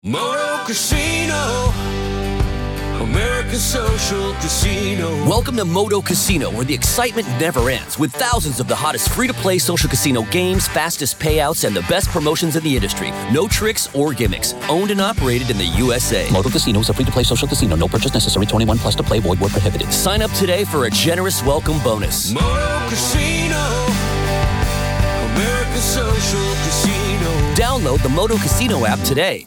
Moto Casino, American Social Casino. Welcome to Moto Casino, where the excitement never ends, with thousands of the hottest free-to-play social casino games, fastest payouts, and the best promotions in the industry. No tricks or gimmicks. Owned and operated in the USA. Moto Casino is a free-to-play social casino. No purchase necessary. 21 plus to play. Void where prohibited. Sign up today for a generous welcome bonus. Moto Casino, American Social Casino. Download the Moto Casino app today.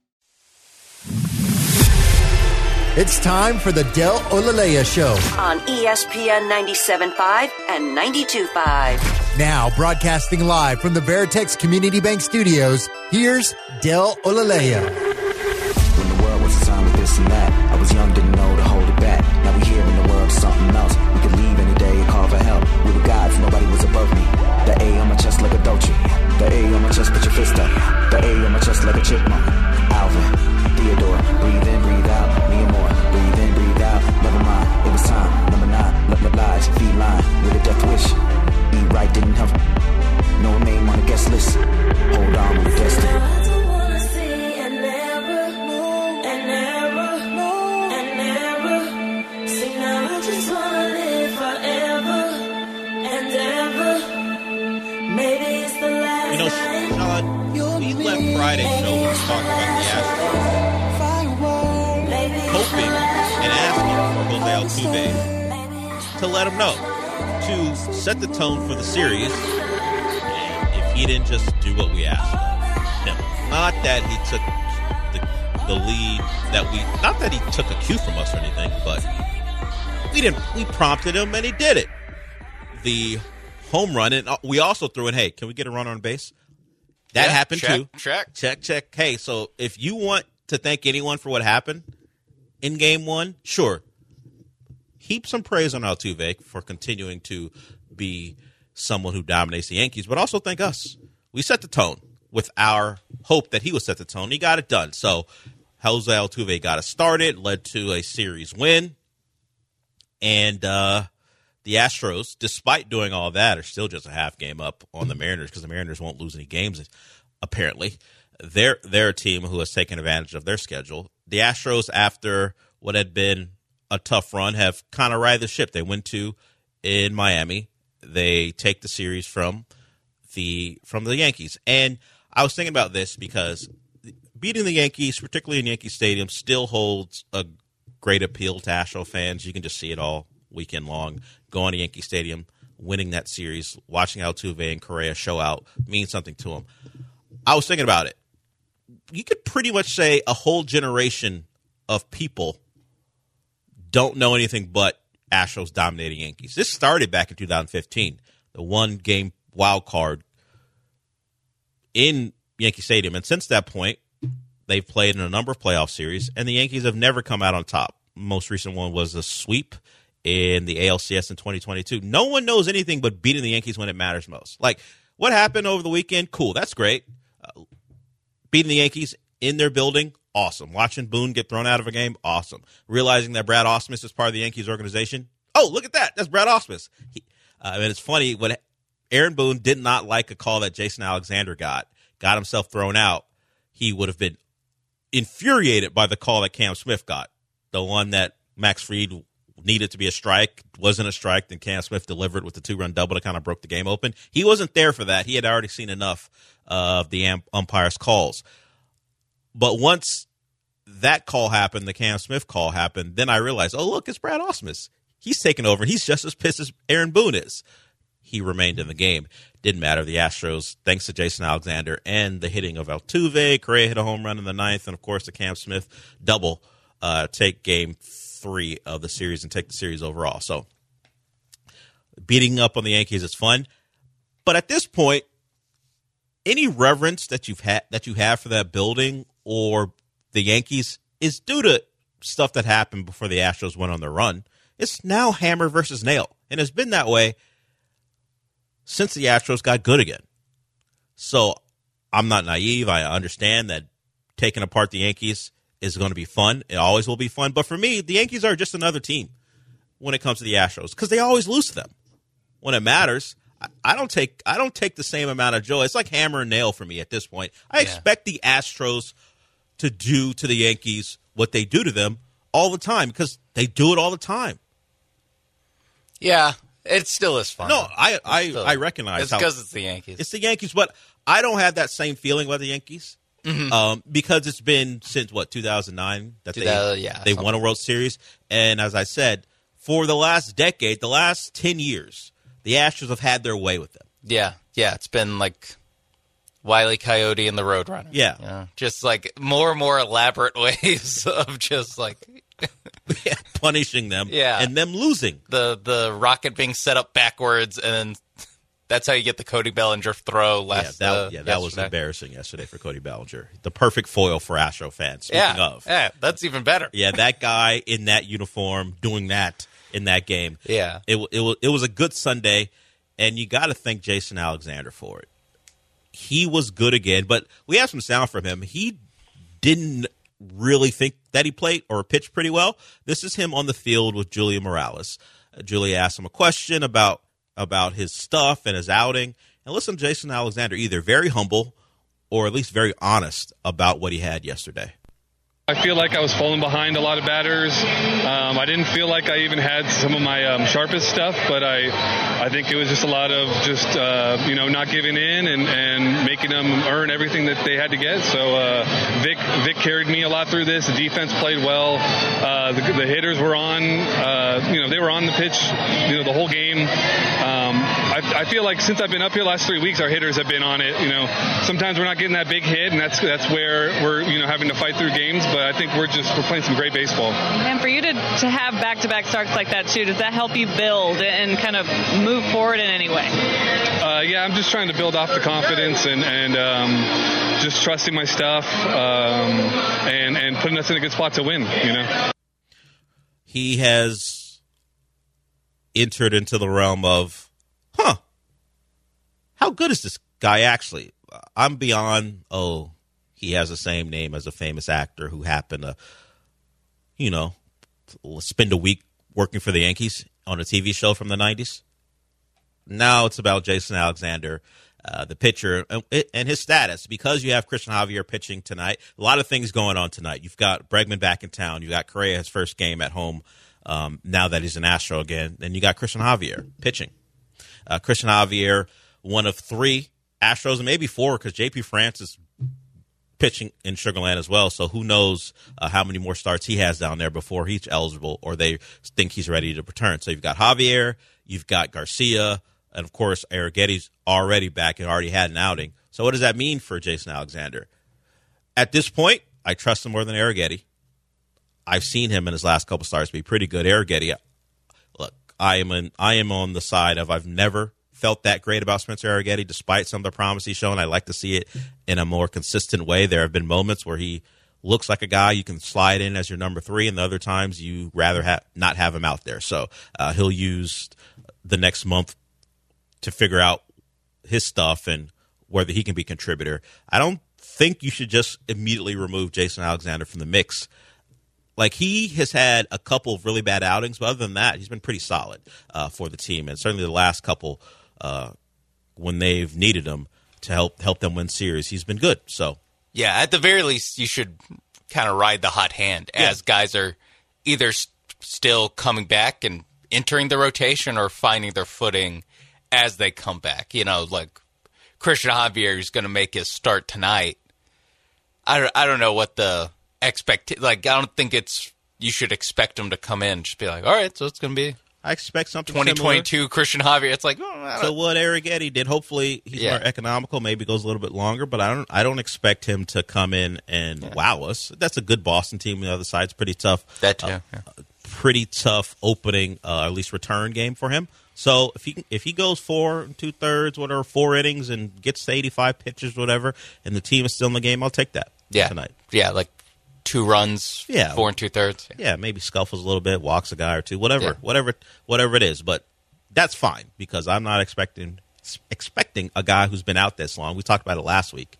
It's time for the Del Olaleya Show. On ESPN 97.5 and 92.5. Now, broadcasting live from the Veritex Community Bank Studios, here's Del Olaleya. When the world was assigned with this and that, I was young, didn't know to hold it back. Now we here in the world, something else. We could leave any day and call for help. We were gods, nobody was above me. The A on my chest like a Dolce. The A on my chest, put your fist up. The A on my chest like a chipmunk. Alvin, Theodore, breathe in, breathe out. Me and more, breathe in, breathe out. Never mind, it was time. Number 9, let my lies, feline with a death wish. Eat right, didn't have no name on the guest list. Hold on, we're destined. You know, Sean, we left Friday's show when we talked about the Astros, hoping and asking for Jose Altuve to let him know, to set the tone for the series, and if he didn't just do what we asked him. Not that he took the lead, not that he took a cue from us or anything, but we prompted him and he did it. The home run, and we also threw in, hey, can we get a run on base? That happened too. Check. Hey, so if you want to thank anyone for what happened in game 1, sure. Heap some praise on Altuve for continuing to be someone who dominates the Yankees, but also thank us. We set the tone with our hope that he would set the tone. He got it done. So Jose Altuve got us started, led to a series win, and the Astros, despite doing all that, are still just a half game up on the Mariners because the Mariners won't lose any games, apparently. They're a team who has taken advantage of their schedule. The Astros, after what had been a tough run, have kind of righted the ship. They win 2 in Miami. They take the series from the Yankees. And I was thinking about this because beating the Yankees, particularly in Yankee Stadium, still holds a great appeal to Astro fans. You can just see it all weekend long. Going to Yankee Stadium, winning that series, watching Altuve and Correa show out means something to them. I was thinking about it. You could pretty much say a whole generation of people don't know anything but Astros dominating Yankees. This started back in 2015, the one-game wild card in Yankee Stadium. And since that point, they've played in a number of playoff series, and the Yankees have never come out on top. Most recent one was a sweep in the ALCS in 2022. No one knows anything but beating the Yankees when it matters most. Like, what happened over the weekend? Cool, that's great. Beating the Yankees in their building, awesome. Watching Boone get thrown out of a game, awesome. Realizing that Brad Ausmus is part of the Yankees organization, oh, look at that, that's Brad Ausmus. And it's funny, when Aaron Boone did not like a call that Jason Alexander got himself thrown out, he would have been infuriated by the call that Cam Smith got, the one that Max Fried needed to be a strike, wasn't a strike, then Cam Smith delivered with the 2-run double that kind of broke the game open. He wasn't there for that. He had already seen enough of the umpire's calls. But once that call happened, the Cam Smith call happened, then I realized, oh, look, it's Brad Ausmus. He's taken over, and he's just as pissed as Aaron Boone is. He remained in the game. Didn't matter. The Astros, thanks to Jason Alexander and the hitting of Altuve, Correa hit a home run in the 9th, and, of course, the Cam Smith double, take game 3 of the series and take the series overall. So beating up on the Yankees is fun. But at this point, any reverence that you have for that building or the Yankees is due to stuff that happened before the Astros went on their run. It's now hammer versus nail. And it's been that way since the Astros got good again. So I'm not naive. I understand that taking apart the Yankees is going to be fun. It always will be fun. But for me, the Yankees are just another team when it comes to the Astros because they always lose to them. When it matters, I don't take the same amount of joy. It's like hammer and nail for me at this point. I expect the Astros to do to the Yankees what they do to them all the time, because they do it all the time. Yeah, it still is fun. No, I recognize it's because it's the Yankees. It's the Yankees, but I don't have that same feeling about the Yankees because it's been since, 2009 that they won a World Series. And as I said, for the last decade, the last 10 years, the Astros have had their way with them. Yeah, it's been like Wile E. Coyote and the Roadrunner. Yeah. Just like more and more elaborate ways of just like punishing them and them losing. The rocket being set up backwards, and then that's how you get the Cody Bellinger throw that was embarrassing yesterday for Cody Bellinger. The perfect foil for Astro fans, speaking of. Yeah, that's even better. Yeah, that guy in that uniform doing that in that game. Yeah. It was a good Sunday, and you got to thank Jason Alexander for it. He was good again, but we have some sound from him. He didn't really think that he played or pitched pretty well. This is him on the field with Julia Morales. Julia asked him a question about his stuff and his outing. And listen to Jason Alexander, either very humble or at least very honest about what he had yesterday. I feel like I was falling behind a lot of batters. I didn't feel like I even had some of my sharpest stuff, but I think it was just a lot of just not giving in and making them earn everything that they had to get. So Vic carried me a lot through this. The defense played well. The hitters were on. They were on the pitch. The whole game. I feel like since I've been up here the last 3 weeks, our hitters have been on it. Sometimes we're not getting that big hit, and that's where we're having to fight through games. But I think we're playing some great baseball. And for you to have back-to-back starts like that too, does that help you build and kind of move forward in any way? Yeah, I'm just trying to build off the confidence and just trusting my stuff and putting us in a good spot to win. He has entered into the realm of, how good is this guy actually? I'm beyond, he has the same name as a famous actor who happened to, spend a week working for the Yankees on a TV show from the 90s. Now it's about Jason Alexander, the pitcher, and his status. Because you have Christian Javier pitching tonight, a lot of things going on tonight. You've got Bregman back in town. You got Correa, his first game at home now that he's an Astro again. And you got Christian Javier pitching. Christian Javier, one of 3 Astros, and maybe 4 because J.P. France is pitching in Sugar Land as well, so who knows how many more starts he has down there before he's eligible or they think he's ready to return. So you've got Javier, you've got Garcia, and of course Arrietty's already back and already had an outing. So what does that mean for Jason Alexander? At this point, I trust him more than Arrietty. I've seen him in his last couple starts be pretty good. Arrietty, look, I am on the side of I've never felt that great about Spencer Arrietty, despite some of the promise he's shown. I like to see it in a more consistent way. There have been moments where he looks like a guy you can slide in as your number 3, and the other times you rather not have him out there. So he'll use the next month to figure out his stuff and whether he can be a contributor. I don't think you should just immediately remove Jason Alexander from the mix. Like, he has had a couple of really bad outings, but other than that, he's been pretty solid for the team. And certainly the last couple when they've needed him to help them win series, he's been good. So yeah, at the very least, you should kind of ride the hot hand as guys are either still coming back and entering the rotation or finding their footing as they come back. Like Christian Javier, who's going to make his start tonight. I don't know what the I don't think you should expect him to come in and just be like, all right, so it's going to be I expect something 2022 similar. Christian Javier. It's like, so what Arrietty did. Hopefully he's more economical. Maybe goes a little bit longer, but I don't expect him to come in and wow us. That's a good Boston team. On the other side, it's pretty tough. That too. Pretty tough opening, at least return game for him. So if he goes 4 2/3, whatever, 4 innings and gets to 85 pitches, whatever, and the team is still in the game, I'll take that tonight. Yeah, like 2 runs, 4 2/3. Yeah, maybe scuffles a little bit, walks a guy or 2, whatever it is. But that's fine because I'm not expecting a guy who's been out this long. We talked about it last week.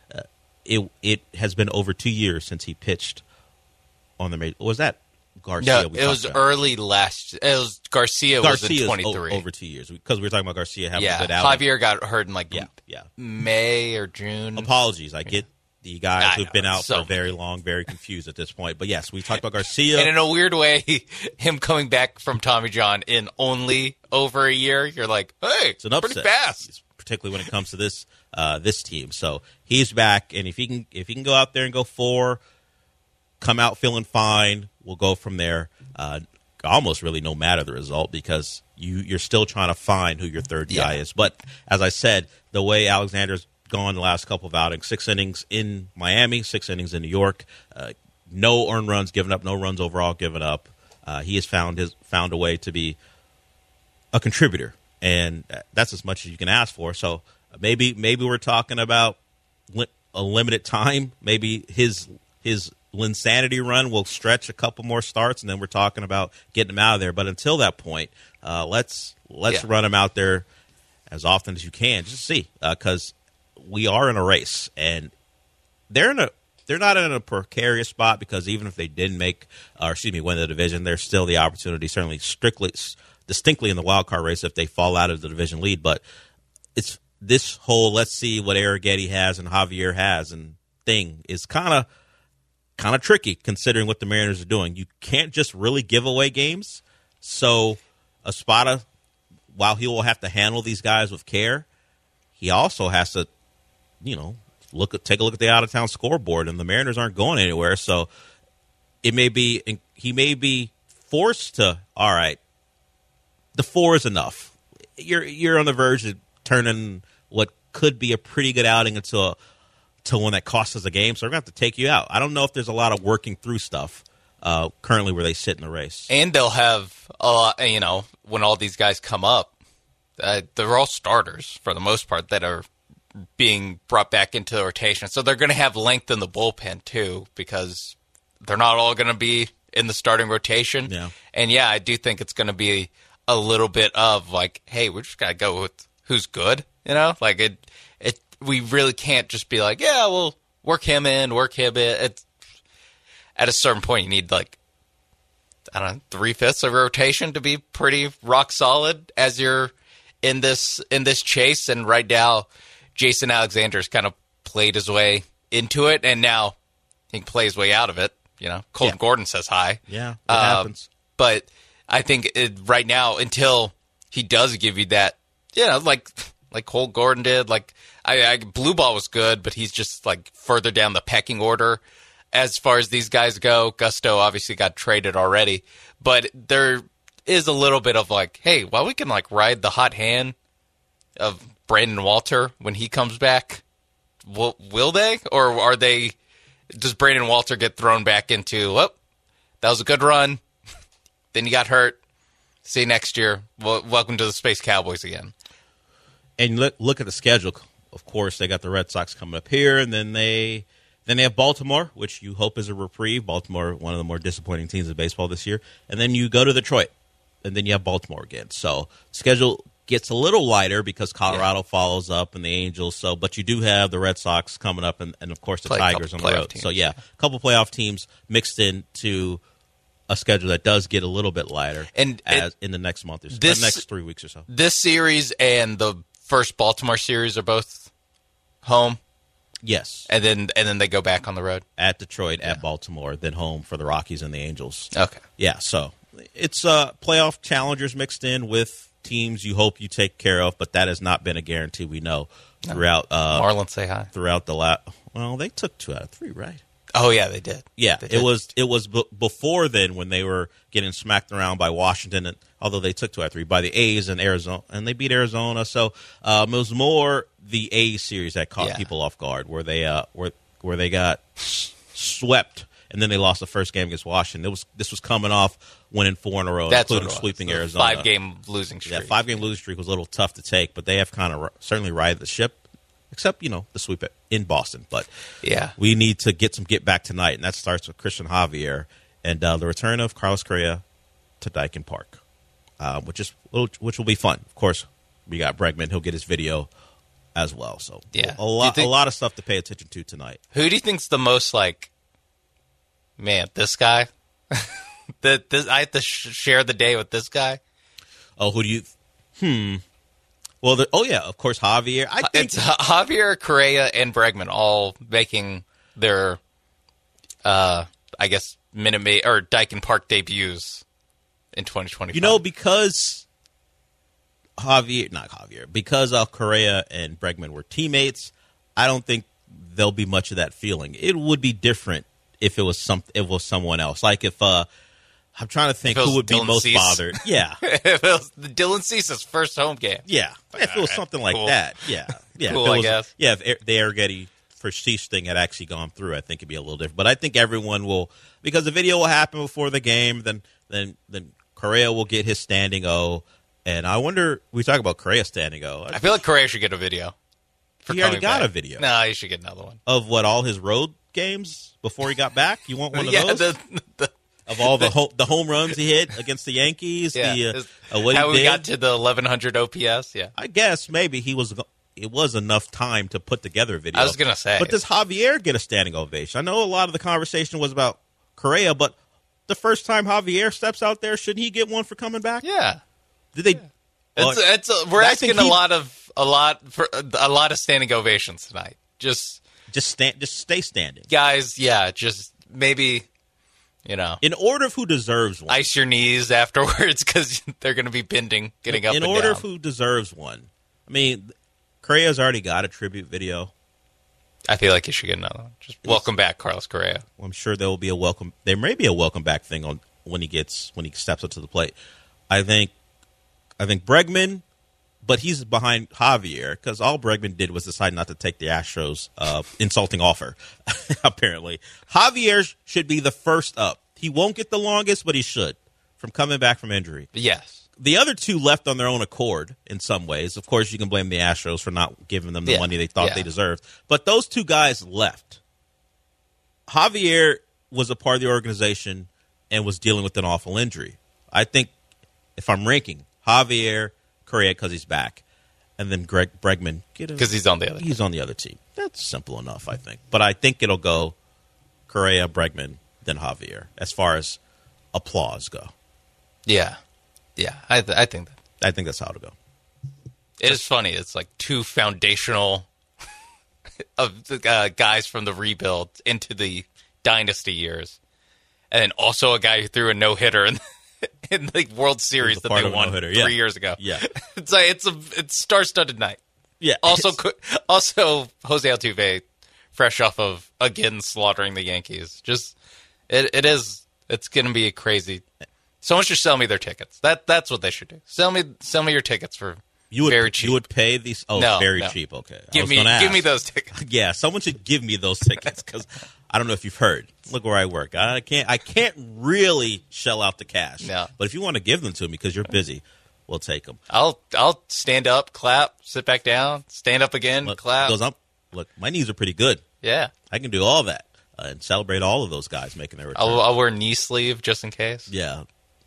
It has been over 2 years since he pitched on the major. Was that Garcia? No, it was early last. It was Garcia was in 23. Over 2 years because we were talking about Garcia having a good outing. Javier got hurt in May or June. Apologies, I get the guys who've been out so for very long, very confused at this point. But yes, we talked about Garcia. And in a weird way, him coming back from Tommy John in only over a year, you're like, hey, it's an upset, pretty fast. particularly when it comes to this team. So he's back, and if he can go out there and go 4, come out feeling fine, we'll go from there. Almost really no matter the result, because you're still trying to find who your third guy is. But as I said, the way Alexander's gone the last couple of outings, 6 innings in Miami, 6 innings in New York, no earned runs given up, no runs overall given up. He has found a way to be a contributor, and that's as much as you can ask for. So maybe we're talking about a limited time. Maybe his Linsanity run will stretch a couple more starts, and then we're talking about getting him out of there. But until that point, let's run him out there as often as you can, just see, because we are in a race, and they're not in a precarious spot, because even if they didn't win the division, there's still the opportunity, certainly distinctly in the wild card race, if they fall out of the division lead. But it's this whole let's see what Arrighetti has and Javier has and thing is kind of tricky, considering what the Mariners are doing. You can't just really give away games. So Espada, while he will have to handle these guys with care, he also has to, take a look at the out-of-town scoreboard, and the Mariners aren't going anywhere. So he may be forced to, all right, the 4 is enough. You're on the verge of turning what could be a pretty good outing into one that costs us a game, so we're going to have to take you out. I don't know if there's a lot of working through stuff currently where they sit in the race. And they'll have a lot, when all these guys come up, they're all starters for the most part that are being brought back into the rotation. So they're going to have length in the bullpen too, because they're not all going to be in the starting rotation. Yeah. And I do think it's going to be a little bit of like, hey, we just got to go with who's good, like we really can't just be like, yeah, we'll work him in. At a certain point, you need 3/5 of rotation to be pretty rock solid as you're in this chase. And right now, Jason Alexander's kind of played his way into it, and now he can play his way out of it. Colton Gordon says hi. Yeah, it happens. But I think right now, until he does give you that, like Cole Gordon did, Blue Ball was good, but he's just further down the pecking order as far as these guys go. Gusto obviously got traded already, but there is a little bit of hey, well, we can ride the hot hand of Brandon Walter when he comes back. Will they, or are they? Does Brandon Walter get thrown back into? Well, that was a good run. Then you got hurt. See you next year. Welcome to the Space Cowboys again. And look at the schedule. Of course, they got the Red Sox coming up here, and then they have Baltimore, which you hope is a reprieve. Baltimore, one of the more disappointing teams in baseball this year. And then you go to Detroit, and then you have Baltimore again. So schedule gets a little lighter because Colorado follows up and the Angels. So, but you do have the Red Sox coming up, and of course the Tigers on the road. Teams. So a couple playoff teams mixed into a schedule that does get a little bit lighter, in the next month or so, the next 3 weeks or so. This series and the first Baltimore series are both home. Yes, and then they go back on the road at Detroit, at Baltimore, then home for the Rockies and the Angels. Okay, so it's playoff challengers mixed in with teams you hope you take care of, but that has not been a guarantee. We know throughout Marlins say hi throughout the well, they took 2 out of 3, right? Oh yeah, they did. Yeah, it was before then when they were getting smacked around by Washington, and although they took 2 out of 3 by the A's and Arizona, and they beat Arizona. So it was more the A's series that caught people off guard, where they where they got swept, and then they lost the first game against Washington. This was coming off winning 4 in a row, including sweeping Arizona. 5-game losing streak. Yeah, 5-game losing streak was a little tough to take, but they have kind of certainly righted the ship. Except, the sweep in Boston. But we need to get back tonight, and that starts with Christian Javier and the return of Carlos Correa to Daikin Park, which will be fun. Of course, we got Bregman. He'll get his video as well. So a lot of stuff to pay attention to tonight. Who do you think's the most this guy? I have to share the day with this guy? Oh, who do you? Well, of course, Javier. I think it's Javier, Correa, and Bregman all making their, I guess, Minute Maid or Daikin Park debuts in 2025. Because because Correa and Bregman were teammates, I don't think there'll be much of that feeling. It would be different if it was someone else. Like if I'm trying to think who would be most bothered. Yeah. If it was Dylan Cease's first home game. Yeah. If it was something like that. Yeah. Yeah. Cool, I guess. Yeah, if the Arrighetti for Cease thing had actually gone through, I think it'd be a little different. But I think everyone will, because the video will happen before the game, then Correa will get his standing O. And I wonder, we talk about Correa standing O. I feel like Correa should get a video. He already got a video. No, he should get another one. Of all his road games before he got back? You want one of those? Of all the home runs he hit against the Yankees? Yeah. What how he we got to the 1,100 OPS? Yeah. I guess maybe it was enough time to put together a video. I was going to say. But does Javier get a standing ovation? I know a lot of the conversation was about Correa, but the first time Javier steps out there, shouldn't he get one for coming back? Yeah. Did they? Well, we're asking a lot of standing ovations tonight. Just stay standing, guys. Yeah, just maybe, in order of who deserves one. Ice your knees afterwards because they're going to be bending, getting up. In order of who deserves one. I mean, Correa's already got a tribute video. I feel like he should get another one. Just welcome back, Carlos Correa. Well, I'm sure there will be a welcome. There may be a welcome back thing on when he steps up to the plate. I think Bregman, but he's behind Javier because all Bregman did was decide not to take the Astros' insulting offer, apparently. Javier should be the first up. He won't get the longest, but he should, from coming back from injury. Yes. The other two left on their own accord in some ways. Of course, you can blame the Astros for not giving them the money they thought they deserved. But those two guys left. Javier was a part of the organization and was dealing with an awful injury. I think if I'm ranking, Javier, Correa because he's back, and then Bregman because he's on the other. He's on the other team. That's simple enough, I think. But I think it'll go Correa, Bregman, then Javier as far as applause go. Yeah, I think that. I think that's how it'll go. It is funny. It's like two foundational of the guys from the rebuild into the dynasty years, and then also a guy who threw a no-hitter in the World Series that they won 3 years ago. Yeah, it's like it's star-studded night. Yeah. Also Jose Altuve, fresh off of again slaughtering the Yankees. Just it's going to be a crazy. Someone should sell me their tickets. That's what they should do. Sell me your tickets for very cheap. You would pay these? Oh, no, cheap. Okay, give me those tickets. Yeah, someone should give me those tickets because I don't know if you've heard. Look where I work. I can't really shell out the cash. No. But if you want to give them to me because you're busy, we'll take them. I'll stand up, clap, sit back down, stand up again, clap. Goes up. Look, my knees are pretty good. Yeah, I can do all that and celebrate all of those guys making their return. I'll wear a knee sleeve just in case. Yeah.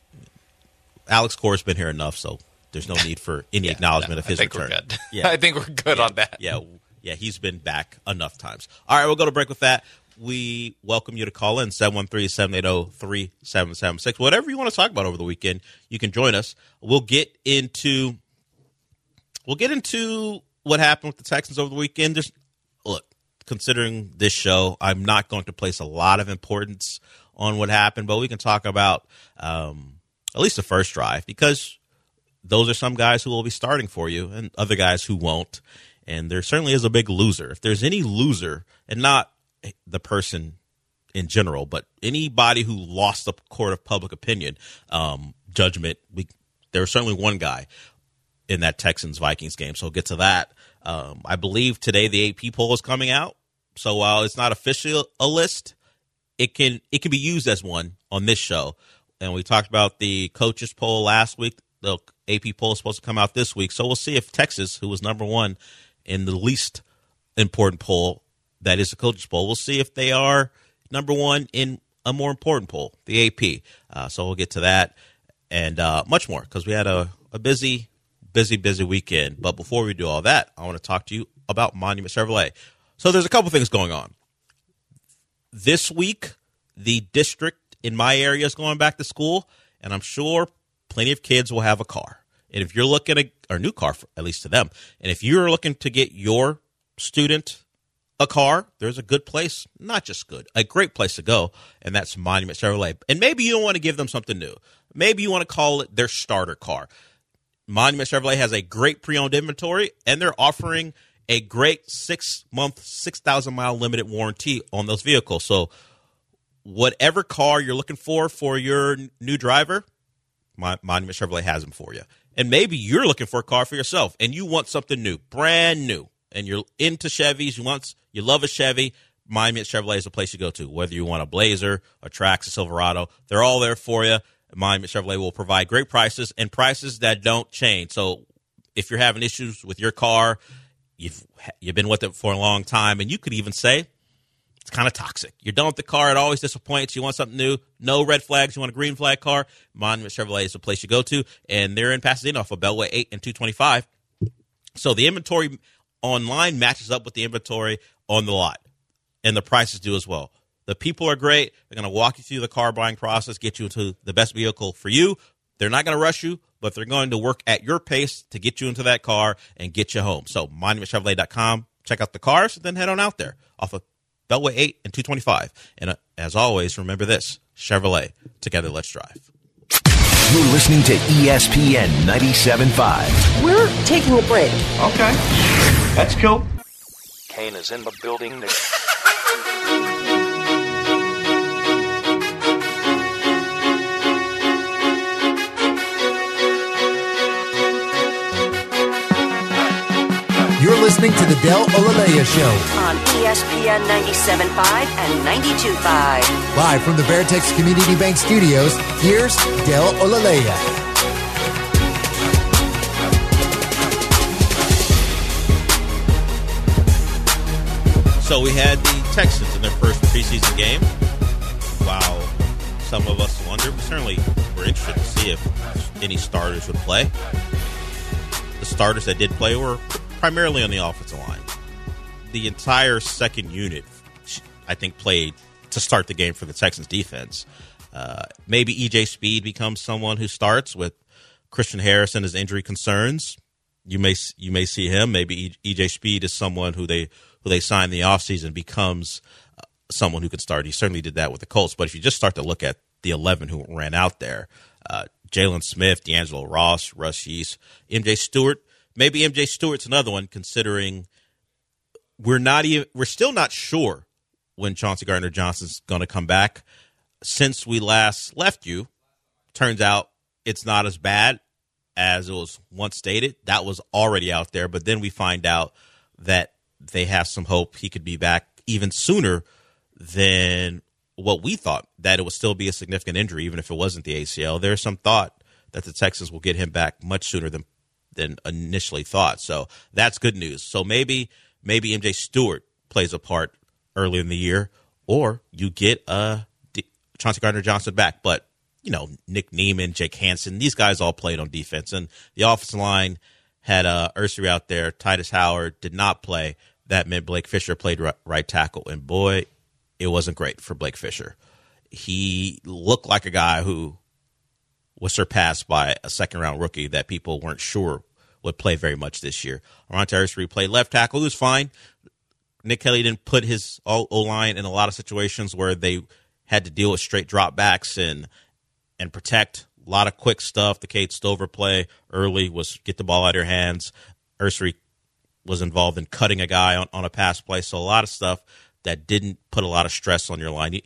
Alex Core's been here enough, so there's no need for any acknowledgement of his return. We're good. Yeah. I think we're good on that. Yeah, he's been back enough times. All right, we'll go to break with that. We welcome you to call in 713-780-3776. Whatever you want to talk about over the weekend, you can join us. We'll get into what happened with the Texans over the weekend. Look, considering this show, I'm not going to place a lot of importance on what happened, but we can talk about at least the first drive because those are some guys who will be starting for you and other guys who won't. And there certainly is a big loser. If there's any loser, and not the person in general, but anybody who lost the court of public opinion judgment, there was certainly one guy in that Texans-Vikings game. So we'll get to that. I believe today the AP poll is coming out. So while it's not official a list, it can be used as one on this show. And we talked about the coaches poll last week. The AP poll is supposed to come out this week. So we'll see if Texas, who was number one in the least important poll, that is the coaches poll, we'll see if they are number one in a more important poll, the AP. So we'll get to that and much more because we had a busy weekend. But before we do all that, I want to talk to you about Monument Chevrolet. So there's a couple things going on. This week, the district in my area is going back to school, and I'm sure plenty of kids will have a car. And if you're looking at a new car, at least to them, and if you're looking to get your student a car, there's a good place, not just good, a great place to go, and that's Monument Chevrolet. And maybe you don't want to give them something new. Maybe you want to call it their starter car. Monument Chevrolet has a great pre-owned inventory, and they're offering a great 6-month, 6,000-mile limited warranty on those vehicles. So whatever car you're looking for your new driver, Monument Chevrolet has them for you. And maybe you're looking for a car for yourself, and you want something new, brand new, and you're into Chevys, you love a Chevy, Monument Chevrolet is the place you go to. Whether you want a Blazer, a Trax, a Silverado, they're all there for you. Monument Chevrolet will provide great prices and prices that don't change. So if you're having issues with your car, you've been with it for a long time, and you could even say it's kind of toxic. You're done with the car. It always disappoints. You want something new. No red flags. You want a green flag car. Monument Chevrolet is the place you go to, and they're in Pasadena off of Beltway 8 and 225. So the inventory online matches up with the inventory on the lot, and the prices do as well. The people are great. They're going to walk you through the car buying process, get you into the best vehicle for you. They're not going to rush you, but they're going to work at your pace to get you into that car and get you home. So monumentchevrolet.com, check out the cars, then head on out there off of Beltway 8 and 225. And as always, remember this, Chevrolet, together let's drive. You're listening to ESPN 97.5. We're taking a break. Okay, that's cool. Kane is in the building. You're listening to the Del Olaleya Show on ESPN 97.5 and 92.5. Live from the Veritex Community Bank Studios, here's Del Olaleya. So we had the Texans in their first preseason game. While some of us wondered, we certainly were interested to see if any starters would play. The starters that did play were primarily on the offensive line. The entire second unit, I think, played to start the game for the Texans defense. Maybe E.J. Speed becomes someone who starts with Christian Harris and his injury concerns. You may see him. Maybe E.J. Speed is someone who they signed in the offseason becomes someone who can start. He certainly did that with the Colts. But if you just start to look at the 11 who ran out there, Jalen Smith, D'Angelo Ross, Russ Yeast, M.J. Stewart. Maybe M.J. Stewart's another one, considering we're still not sure when Chauncey Gardner-Johnson's going to come back. Since we last left you, turns out it's not as bad as it was once stated. That was already out there, but then we find out that they have some hope he could be back even sooner than what we thought, that it would still be a significant injury, even if it wasn't the ACL. There's some thought that the Texans will get him back much sooner than initially thought. So that's good news. So maybe M.J. Stewart plays a part early in the year, or you get Chauncey Gardner-Johnson back. But, Nick Neiman, Jake Hansen, these guys all played on defense. And the offensive line had Ursary out there. Titus Howard did not play. That meant Blake Fisher played right tackle. And, boy, it wasn't great for Blake Fisher. He looked like a guy who was surpassed by a second-round rookie that people weren't sure would play very much this year. Ron Ursary played left tackle. He was fine. Nick Kelly didn't put his O-line in a lot of situations where they had to deal with straight dropbacks and protect. A lot of quick stuff. The Cade Stover play early was get the ball out of your hands. Ursary was involved in cutting a guy on a pass play. So a lot of stuff that didn't put a lot of stress on your line.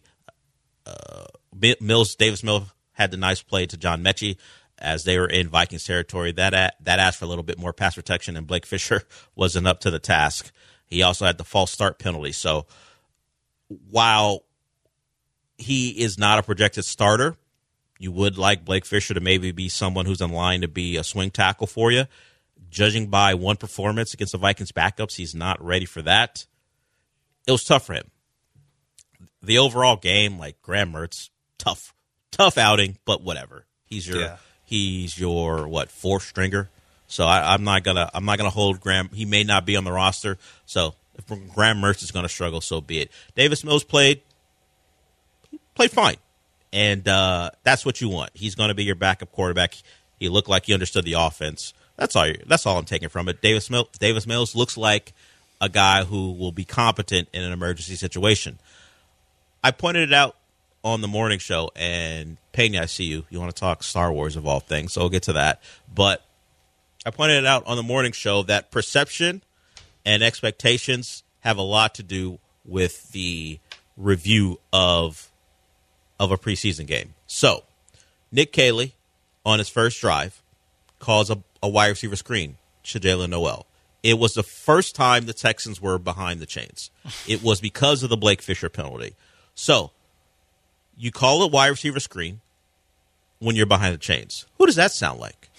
Davis Mills had the nice play to John Mechie as they were in Vikings territory. That asked for a little bit more pass protection, and Blake Fisher wasn't up to the task. He also had the false start penalty. So while he is not a projected starter, you would like Blake Fisher to maybe be someone who's in line to be a swing tackle for you. Judging by one performance against the Vikings backups, he's not ready for that. It was tough for him. The overall game, like Graham Mertz, tough outing, but whatever. He's your fourth stringer. So I'm not gonna hold Graham. He may not be on the roster. So if Graham Mertz is gonna struggle, so be it. Davis Mills played fine, and that's what you want. He's gonna be your backup quarterback. He looked like he understood the offense. That's all I'm taking from it. Davis Mills looks like a guy who will be competent in an emergency situation. I pointed it out on the morning show, and Pena, I see you. You want to talk Star Wars of all things, so we'll get to that. But I pointed it out on the morning show that perception and expectations have a lot to do with the review of a preseason game. So, Nick Caley, on his first drive, calls a wide receiver screen to Jalen Noel. It was the first time the Texans were behind the chains. It was because of the Blake Fisher penalty. So, you call a wide receiver screen when you're behind the chains. Who does that sound like?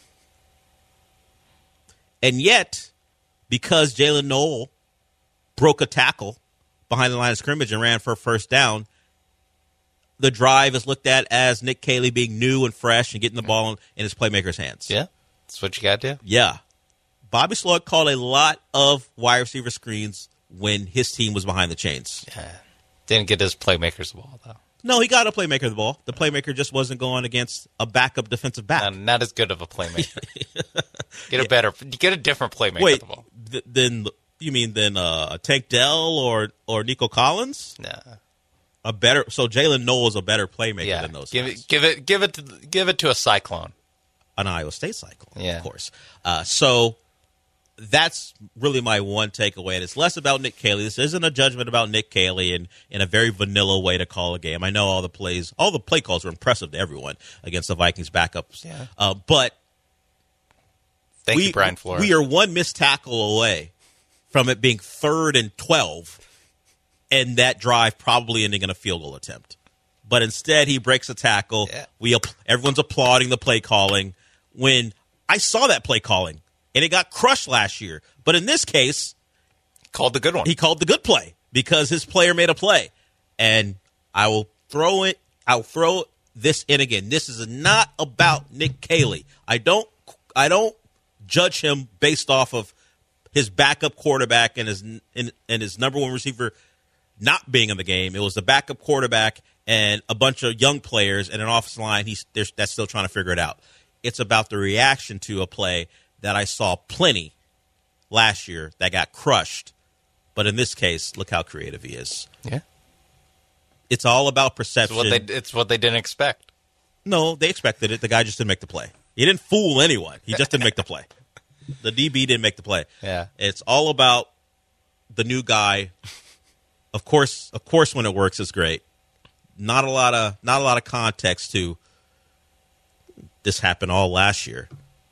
And yet, because Jalen Noel broke a tackle behind the line of scrimmage and ran for a first down, the drive is looked at as Nick Caley being new and fresh and getting the ball in his playmaker's hands. Yeah, that's what you got to do. Yeah. Bobby Slowick called a lot of wide receiver screens when his team was behind the chains. Yeah. Didn't get his playmakers the ball, though. No, he got a playmaker the ball. The playmaker just wasn't going against a backup defensive back. Not as good of a playmaker. Get a different playmaker Wait, the ball. Then you mean Tank Dell or Nico Collins? Nah. So Jalen Noel is a better playmaker than those guys. Give it to a Cyclone. An Iowa State Cyclone, yeah. Of course. So that's really my one takeaway. And it's less about Nick Caley. This isn't a judgment about Nick Caley in a very vanilla way to call a game. I know all the play calls were impressive to everyone against the Vikings backups. Yeah. But Thank you, Brian Flores. We are one missed tackle away from it being 3rd and 12, and that drive probably ending in a field goal attempt. But instead, he breaks a tackle. Yeah. Everyone's applauding the play calling. When I saw that play calling, and it got crushed last year. But in this case, called the good one. He called the good play because his player made a play. And I'll throw this in again. This is not about Nick Caley. I don't judge him based off of his backup quarterback and his number one receiver not being in the game. It was the backup quarterback and a bunch of young players and an offensive line that's still trying to figure it out. It's about the reaction to a play that I saw plenty last year that got crushed. But in this case, look how creative he is. Yeah. It's all about perception. It's what they didn't expect. No, they expected it. The guy just didn't make the play. He didn't fool anyone. He just didn't make the play. The DB didn't make the play. Yeah. It's all about the new guy. Of course, when it works, it's great. Not a lot of context to this happened all last year.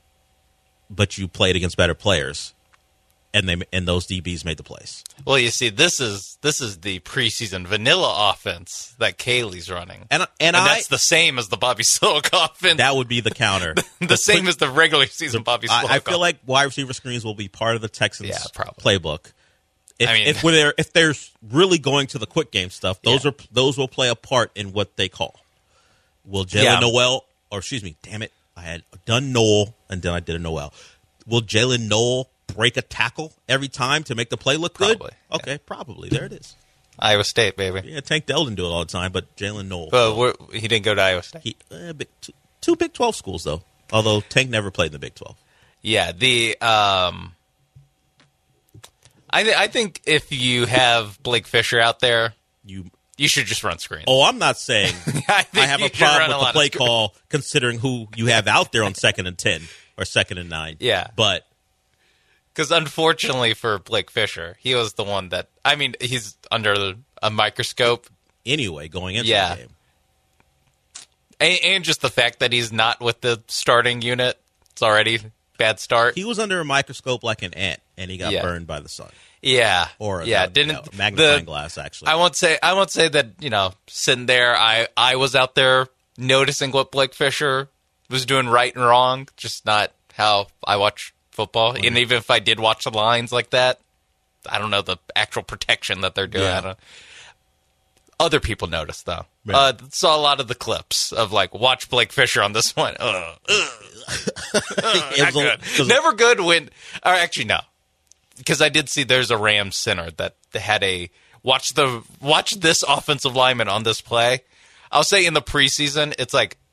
But you played against better players, and those DBs made the plays. Well, you see, this is the preseason vanilla offense that Caley's running, and that's the same as the Bobby Slowick offense. That would be the counter. the same as the regular season Bobby Slowick. I feel like wide receiver screens will be part of the Texans' playbook. If they're really going to the quick game stuff, those will play a part in what they call. Will Jalen Noel, or excuse me, damn it. I had done Noel, and then I did a Noel. Will Jalen Noel break a tackle every time to make the play look good? Probably. Okay, probably. There it is. Iowa State, baby. Yeah, Tank Dell didn't do it all the time, but Jalen Noel. But he didn't go to Iowa State. Two Big 12 schools, though. Although Tank never played in the Big 12. Yeah, I think if you have Blake Fisher out there, you should just run screens. Oh, I'm not saying I have a problem with the play call considering who you have out there on 2nd and 10 or 2nd and 9. Yeah. But because unfortunately for Blake Fisher, he was the one that, I mean, he's under a microscope. Anyway, going into the game. And just the fact that he's not with the starting unit, it's already a bad start. He was under a microscope like an ant, and he got burned by the sun. Yeah. Or magnifying glass, actually. I won't say that, sitting there, I was out there noticing what Blake Fisher was doing right and wrong, just not how I watch football. Mm-hmm. And even if I did watch the lines like that, I don't know the actual protection that they're doing. Yeah. Other people noticed, though. Right. Saw a lot of the clips of, watch Blake Fisher on this one. Not good. Never good when, or actually, no. Because I did see there's a Rams center that had a watch this offensive lineman on this play. I'll say in the preseason, it's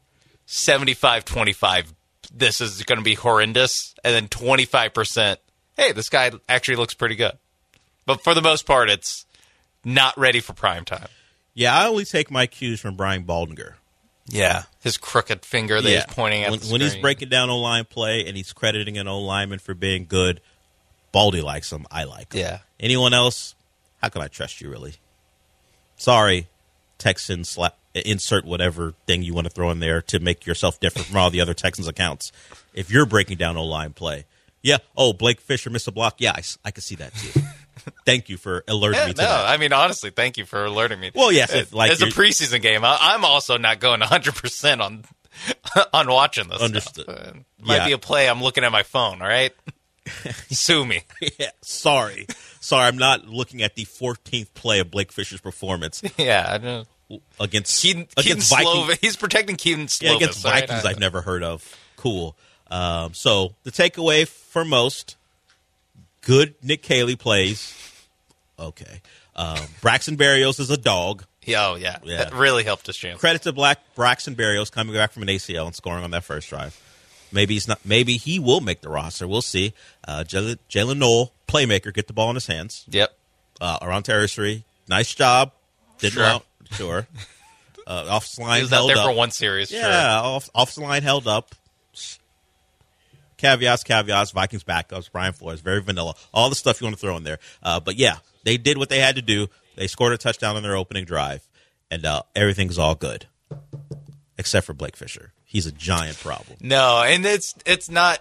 75-25. This is going to be horrendous. And then 25%, hey, this guy actually looks pretty good. But for the most part, it's not ready for prime time. Yeah, I only take my cues from Brian Baldinger. Yeah, his crooked finger that he's pointing at when he's breaking down O-line play and he's crediting an O-lineman for being good, Baldy likes him. I like him. Yeah. Anyone else? How can I trust you, really? Sorry, Texans, insert whatever thing you want to throw in there to make yourself different from all the other Texans accounts. If you're breaking down O-line play. Yeah, Blake Fisher missed a block. Yeah, I can see that, too. Thank you for alerting me to that. I mean, honestly, thank you for alerting me. Well, yes. It's a preseason game. I'm also not going 100% on watching this. Understood. Stuff. Might be a play. I'm looking at my phone, all right? Sue me. Yeah, sorry, I'm not looking at the 14th play of Blake Fisher's performance. Yeah, I know. Against Keaton Vikings. He's protecting Keaton Slovis. Yeah, against Vikings I've never heard of. Cool. So the takeaway for most, good Nick Caley plays. Okay. Braxton Berrios is a dog. Yeah, that really helped his chance. Credit to Braxton Berrios coming back from an ACL and scoring on that first drive. Maybe he's not. Maybe he will make the roster. We'll see. Jalen Noel, playmaker, get the ball in his hands. Yep. Around territory, nice job. Didn't out. Sure. Off line he was held out there up for one series. Yeah, sure. off the line held up. Caveats. Vikings backups. Brian Flores, very vanilla. All the stuff you want to throw in there. But yeah, they did what they had to do. They scored a touchdown on their opening drive, and everything's all good, except for Blake Fisher. He's a giant problem. No, and it's not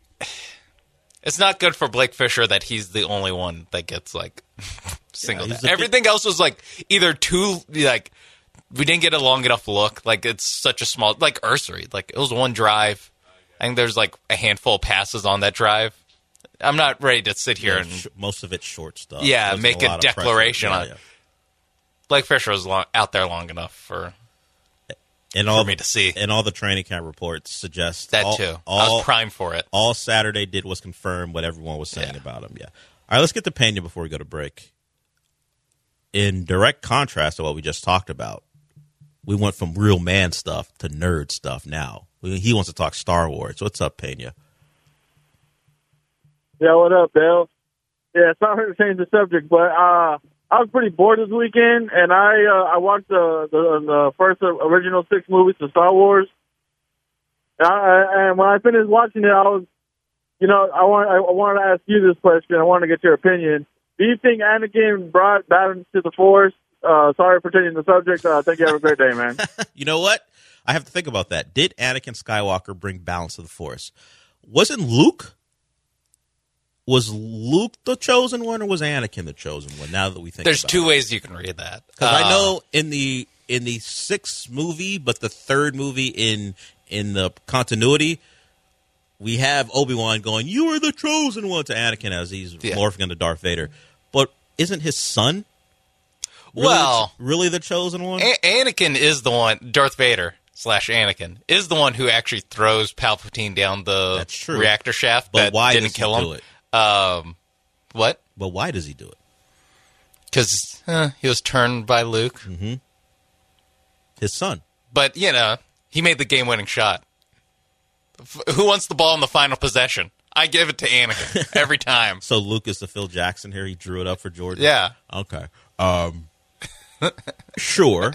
good for Blake Fisher that he's the only one that gets singled out. Everything else was either too we didn't get a long enough look. It's such a small Ursery. It was one drive. I think there's a handful of passes on that drive. I'm not ready to sit here and most of it's short stuff. Yeah, make a declaration on it. Blake Fisher was out there long enough for me to see. And all the training camp reports suggest that too. I was primed for it. All Saturday did was confirm what everyone was saying about him. Yeah. All right, let's get to Pena before we go to break. In direct contrast to what we just talked about, we went from real man stuff to nerd stuff now. He wants to talk Star Wars. What's up, Pena? Yeah, what up, Bill? Yeah, sorry to change the subject, but I was pretty bored this weekend, and I watched the first original 6 movies of Star Wars. And when I finished watching it, I was, I wanted to ask you this question. I wanted to get your opinion. Do you think Anakin brought balance to the Force? Sorry for changing the subject. Thank you. Have a great day, man. You know what? I have to think about that. Did Anakin Skywalker bring balance to the Force? Was Luke the chosen one, or was Anakin the chosen one? Now that we think, there's two ways you can read that. Because I know in the 6th movie, but the 3rd movie in the continuity, we have Obi-Wan going, "You are the chosen one" to Anakin as he's morphing into Darth Vader. But isn't his son really the chosen one? Anakin is the one. Darth Vader / Anakin is the one who actually throws Palpatine down the reactor shaft. But that why didn't kill him. Do it? What? But why does he do it? Because he was turned by Luke. Mm-hmm. His son. But, he made the game-winning shot. Who wants the ball in the final possession? I give it to Anakin every time. So Luke is the Phil Jackson here. He drew it up for Jordan? Yeah. Okay. Sure.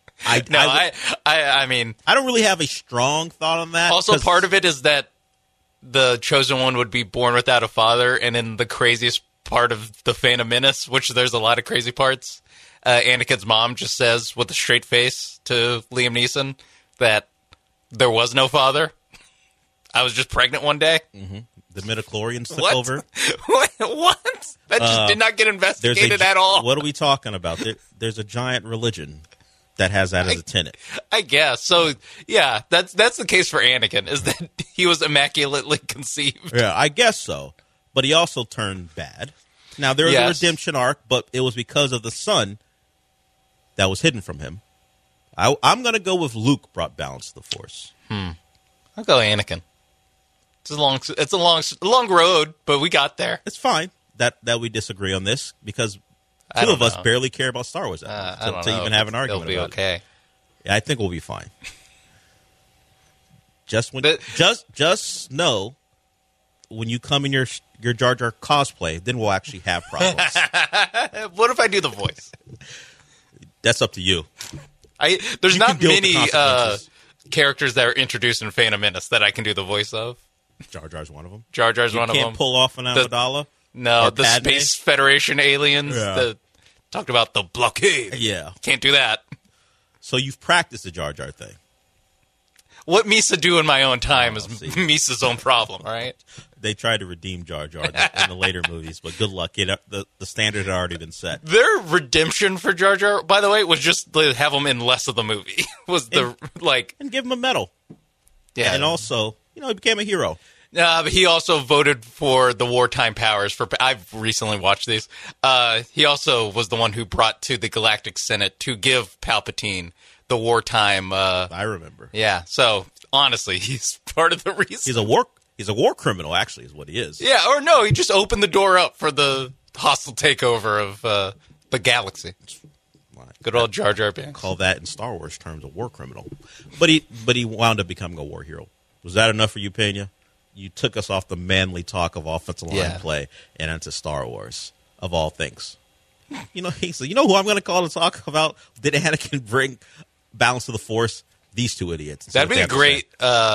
I mean, I don't really have a strong thought on that. Also, part of it is that the chosen one would be born without a father, and in the craziest part of the Phantom Menace, which there's a lot of crazy parts, Anakin's mom just says with a straight face to Liam Neeson that there was no father. I was just pregnant one day. Mm-hmm. The midichlorians took over. What? That just did not get investigated at all. What are we talking about? There's a giant religion that has that as a tenet. I guess. So, yeah, that's the case for Anakin, is that he was immaculately conceived. Yeah, I guess so. But he also turned bad. Now, there was a redemption arc, but it was because of the son that was hidden from him. I'm going to go with Luke brought balance to the Force. I'll go Anakin. It's a long road, but we got there. It's fine that we disagree on this, because two of us barely care about Star Wars to even have an argument. It'll be okay. Yeah, I think we'll be fine. Just know when you come in your Jar Jar cosplay, then we'll actually have problems. What if I do the voice? That's up to you. There's You not can deal with the many consequences. characters that are introduced in Phantom Menace that I can do the voice of. Jar Jar's one of them. Jar Jar's one of them. You can't pull off an Amidala? No, Or the Padme? Space Federation aliens. Yeah. Talked about the blockade. Yeah. Can't do that. So you've practiced the Jar Jar thing. What Misa do in my own time is Misa's own problem, right? They tried to redeem Jar Jar in the later movies, but good luck. The standard had already been set. Their redemption for Jar Jar, by the way, was just to have him in less of the movie. And give him a medal. Yeah. And also, he became a hero. But he also voted for the wartime powers. I've recently watched these. He also was the one who brought to the Galactic Senate to give Palpatine the wartime. I remember. Yeah. So honestly, he's part of the reason. He's a war criminal, actually, is what he is. Yeah. Or no, he just opened the door up for the hostile takeover of the galaxy. Good old Jar Jar Binks. Call that in Star Wars terms a war criminal. But he wound up becoming a war hero. Was that enough for you, Pena? You took us off the manly talk of offensive line play and into Star Wars, of all things. He said, you know who I'm going to call to talk about? Did Anakin bring balance to the Force? These two idiots. That'd be a great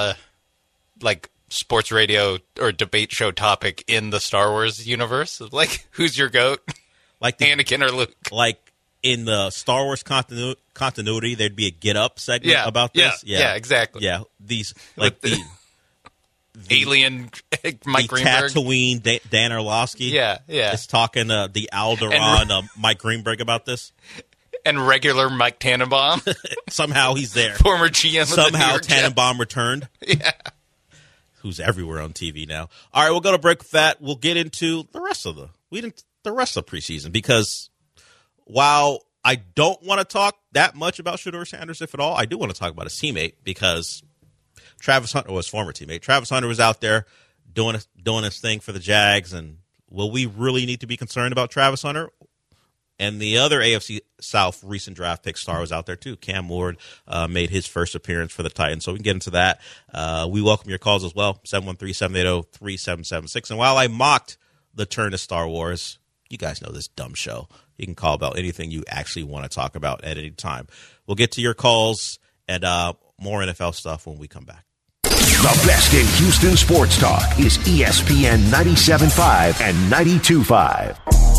sports radio or debate show topic in the Star Wars universe. Like, who's your GOAT? Like Anakin or Luke? Like in the Star Wars continuity, there'd be a Get Up segment about this. Yeah, exactly. Yeah, these like the alien Mike Greenberg, Tatooine Dan Orlovsky. Yeah. is talking the Alderaan Mike Greenberg about this, and regular Mike Tannenbaum. Somehow he's there. Former GM. Somehow of the Tannenbaum returned. Yeah, who's everywhere on TV now. All right, we'll go to break with that. We'll get into the rest of the preseason, because while I don't want to talk that much about Shedeur Sanders, if at all, I do want to talk about his teammate, because Travis Hunter was former teammate. Travis Hunter was out there doing his thing for the Jags, and will we really need to be concerned about Travis Hunter? And the other AFC South recent draft pick star was out there too. Cam Ward made his first appearance for the Titans, so we can get into that. We welcome your calls as well, 713-780-3776. And while I mocked the turn to Star Wars, you guys know this dumb show. You can call about anything you actually want to talk about at any time. We'll get to your calls and more NFL stuff when we come back. The best in Houston sports talk is ESPN 97.5 and 92.5.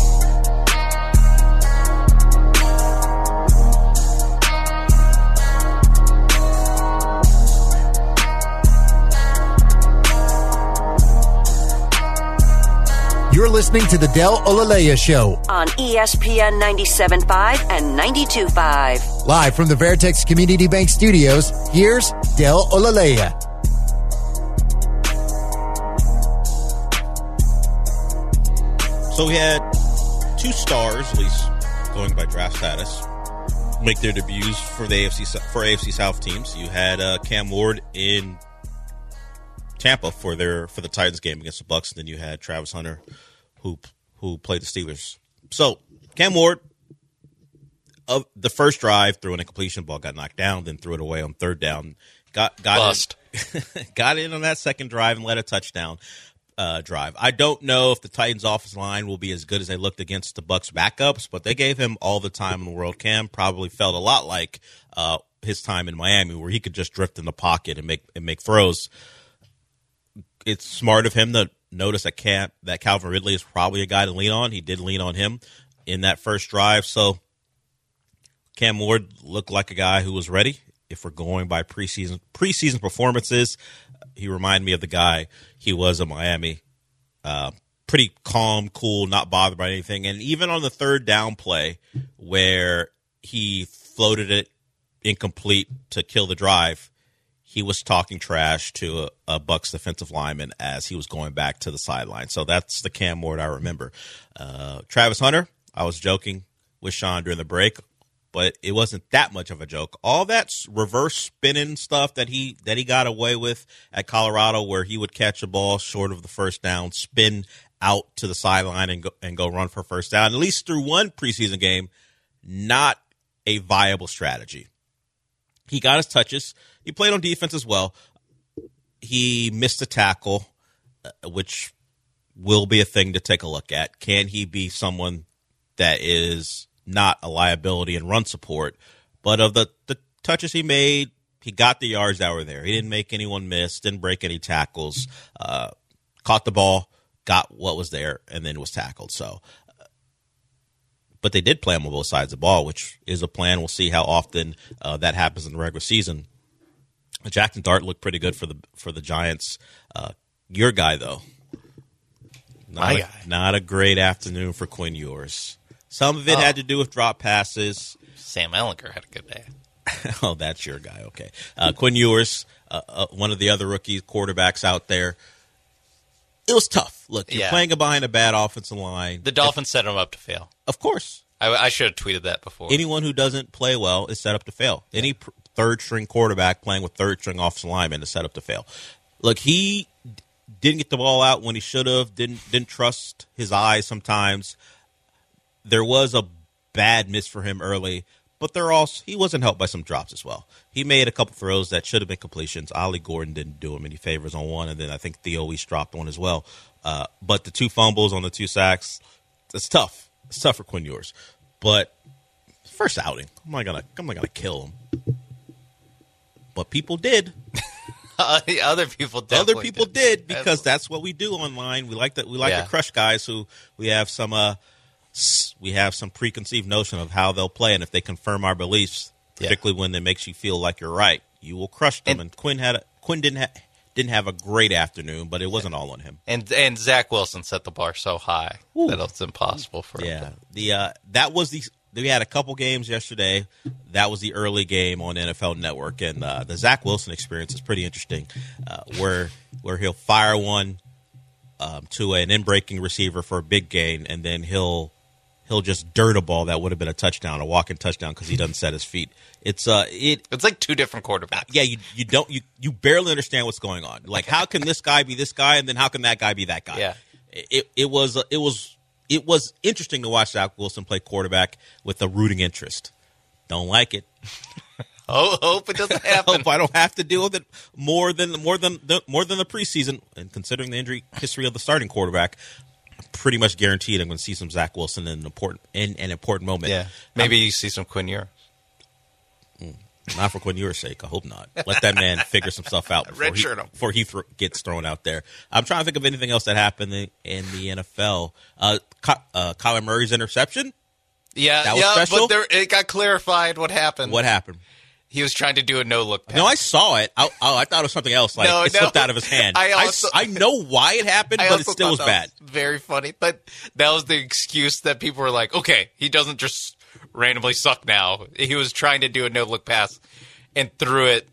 You're listening to the Del Olaleya Show on ESPN 97.5 and 92.5. Live from the Veritex Community Bank Studios, here's Del Olaleya. So we had two stars, at least going by draft status, make their debuts for the AFC South teams. You had Cam Ward in Tampa for the Titans game against the Bucs, and then you had Travis Hunter, who played the Steelers. So Cam Ward, of the first drive, threw an incompletion, ball got knocked down, then threw it away on third down. Got in on that second drive and led a touchdown drive. I don't know if the Titans' offensive line will be as good as they looked against the Bucs backups, but they gave him all the time in the world. Cam probably felt a lot like his time in Miami, where he could just drift in the pocket and make throws. It's smart of him to notice that Calvin Ridley is probably a guy to lean on. He did lean on him in that first drive. So Cam Ward looked like a guy who was ready. If we're going by preseason performances, he reminded me of the guy he was in Miami. Pretty calm, cool, not bothered by anything. And even on the third down play where he floated it incomplete to kill the drive, he was talking trash to a Bucs defensive lineman as he was going back to the sideline. So that's the Cam Ward I remember. Travis Hunter, I was joking with Sean during the break, but it wasn't that much of a joke. All that reverse spinning stuff that he got away with at Colorado, where he would catch a ball short of the first down, spin out to the sideline and go run for first down, at least through one preseason game, not a viable strategy. He got his touches. He played on defense as well. He missed a tackle, which will be a thing to take a look at. Can he be someone that is not a liability in run support, but of the touches he made, he got the yards that were there. He didn't make anyone miss, didn't break any tackles, caught the ball, got what was there, and then was tackled. So, but they did play him on both sides of the ball, which is a plan. We'll see how often that happens in the regular season. Jackson Dart looked pretty good for the Giants. Your guy, though. Not a great afternoon for Quinn Ewers. Some of it had to do with drop passes. Sam Ehlinger had a good day. Oh, that's your guy. Okay. Quinn Ewers, one of the other rookie quarterbacks out there. It was tough. Look, you're playing behind a bad offensive line. The Dolphins set him up to fail. Of course. I should have tweeted that before. Anyone who doesn't play well is set up to fail. Yeah. Any third-string quarterback playing with third-string offensive linemen is set up to fail. Look, he didn't get the ball out when he should have, didn't trust his eyes sometimes. There was a bad miss for him early, but he wasn't helped by some drops as well. He made a couple throws that should have been completions. Ollie Gordon didn't do him any favors on one, and then I think Theo East dropped one as well. But the 2 fumbles on the 2 sacks, it's tough. It's tough for Quinn Ewers. But first outing, I'm not gonna kill him. But people did. Other people did because that's what we do online. We like that. We like to crush guys who we have some preconceived notion of how they'll play, and if they confirm our beliefs, particularly when it makes you feel like you're right, you will crush them. And Quinn didn't have a great afternoon, but it wasn't all on him. And Zach Wilson set the bar so high that it's impossible for him. We had a couple games yesterday. That was the early game on NFL Network, and the Zach Wilson experience is pretty interesting, where he'll fire one to an in-breaking receiver for a big gain, and then he'll just dirt a ball that would have been a touchdown, a walk-in touchdown, because he doesn't set his feet. It's like 2 different quarterbacks. Yeah, you barely understand what's going on. Like, how can this guy be this guy, and then how can that guy be that guy? Yeah, it was interesting to watch Zach Wilson play quarterback with a rooting interest. Don't like it. Hope it doesn't happen. Hope I don't have to deal with it more than the preseason. And considering the injury history of the starting quarterback, I'm pretty much guaranteed I'm going to see some Zach Wilson in an important moment. Yeah, maybe you see some Quinn Ewers. Not for Quinn Ewers' sake. I hope not. Let that man figure some stuff out before he gets thrown out there. I'm trying to think of anything else that happened in the NFL. Kyler Murray's interception? Yeah, that was special. But it got clarified what happened. What happened? He was trying to do a no-look pass. No, I saw it. I thought it was something else. It slipped out of his hand. I know why it happened, but it still was bad. Very funny. But that was the excuse that people were like, okay, he doesn't just randomly suck now. He was trying to do a no-look pass and threw it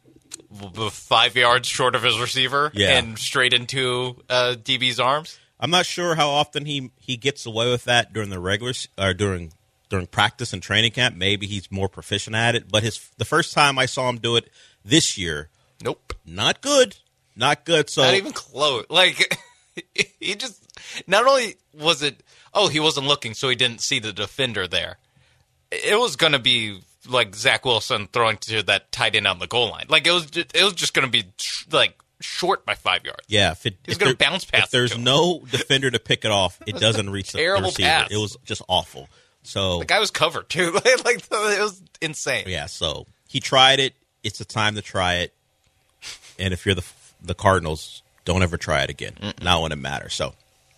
5 yards short of his receiver and straight into DB's arms. I'm not sure how often he gets away with that during the during practice and training camp. Maybe he's more proficient at it. But the first time I saw him do it this year, nope, not good. So not even close. Like he just not only was it he wasn't looking, so he didn't see the defender there. It was going to be like Zach Wilson throwing to that tight end on the goal line. Like it was just going to be like short by 5 yards. Yeah, he's going to bounce past. If there's no defender to pick it off, it doesn't reach the receiver. Pass. It was just awful. So the guy was covered too. Like it was insane. Yeah, so he tried it. It's the time to try it. And if you're the Cardinals, don't ever try it again. Not when it matters. So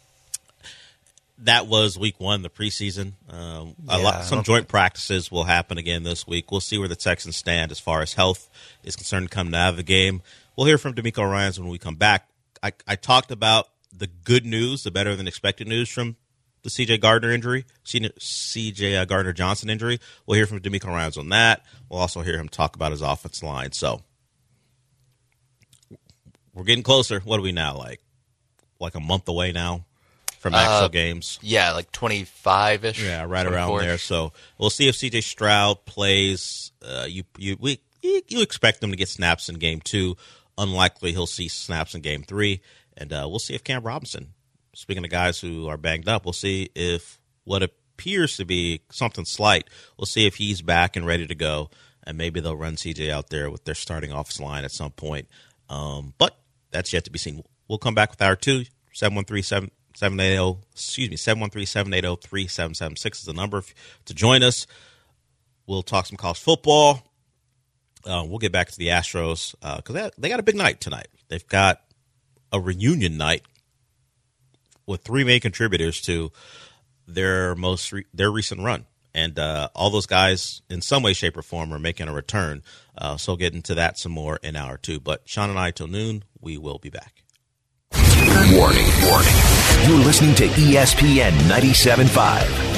that was week 1, the preseason. Some joint practices will happen again this week. We'll see where the Texans stand as far as health is concerned coming out of the game. We'll hear from DeMeco Ryans when we come back. I talked about the good news, the better than expected news from the C.J. Gardner injury, C.J. Gardner-Johnson injury. We'll hear from DeMeco Ryans on that. We'll also hear him talk about his offensive line. So we're getting closer. What are we now, like a month away now from actual games? Yeah, like 25-ish. Yeah, right 24-ish. Around there. So we'll see if C.J. Stroud plays. You expect him to get snaps in Game 2. Unlikely he'll see snaps in Game 3. And we'll see if Cam Robinson, speaking of guys who are banged up, we'll see if what appears to be something slight, we'll see if he's back and ready to go, and maybe they'll run CJ out there with their starting offensive line at some point. But that's yet to be seen. We'll come back with hour 2, 713-780-3776 is the number to join us. We'll talk some college football. We'll get back to the Astros because they got a big night tonight. They've got a reunion night with 3 main contributors to their recent run. And all those guys, in some way, shape, or form, are making a return. So we'll get into that some more in hour 2. But Sean and I, till noon, we will be back. Warning. You're listening to ESPN 97.5.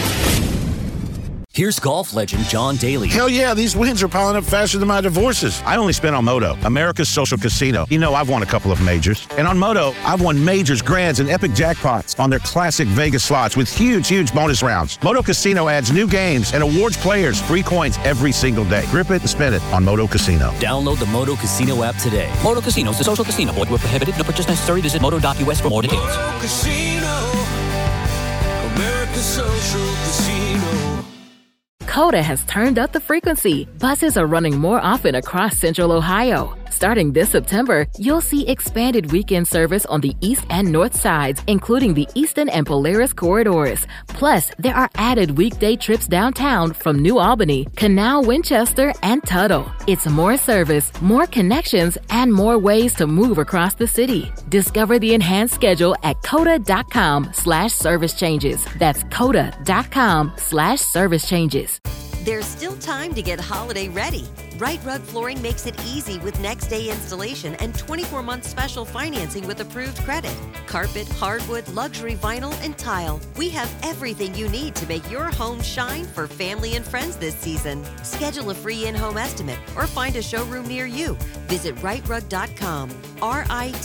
Here's golf legend John Daly. Hell yeah, these wins are piling up faster than my divorces. I only spent on Moto, America's social casino. You know, I've won a couple of majors. And on Moto, I've won majors, grands, and epic jackpots on their classic Vegas slots with huge bonus rounds. Moto Casino adds new games and awards players free coins every single day. Grip it and spin it on Moto Casino. Download the Moto Casino app today. Moto Casino is a social casino. Void where prohibited. No purchase necessary. Visit moto.us for more details. Moto Casino, America's social casino. Coda has turned up the frequency. Buses are running more often across Central Ohio. Starting this September, you'll see expanded weekend service on the east and north sides, including the Eastern and Polaris corridors. Plus, there are added weekday trips downtown from New Albany, Canal, Winchester, and Tuttle. It's more service, more connections, and more ways to move across the city. Discover the enhanced schedule at coda.com/service changes. That's coda.com/service changes. There's still time to get holiday ready. Right Rug Flooring makes it easy with next day installation and 24-month special financing with approved credit. Carpet, hardwood, luxury vinyl, and tile. We have everything you need to make your home shine for family and friends this season. Schedule a free in-home estimate or find a showroom near you. Visit rightrug.com,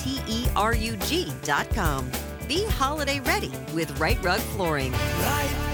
RITERUG.com. Be holiday ready with Right Rug Flooring. Right